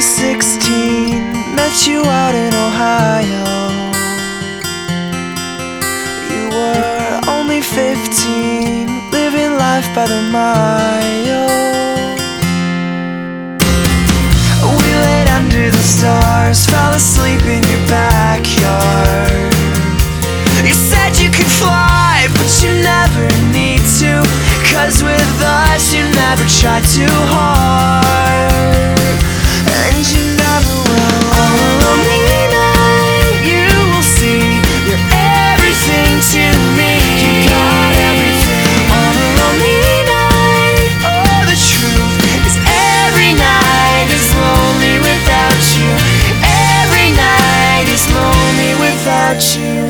was 16, met you out in Ohio. You were only 15, living life by the mile. We laid under the stars, fell asleep in your backyard. You said you could fly, but you never need to, 'cause with us you never try too hard, and you never will. On a lonely night you will see you're everything to me. You got everything. On a lonely night, oh, the truth is every night is lonely without you. Every night is lonely without you.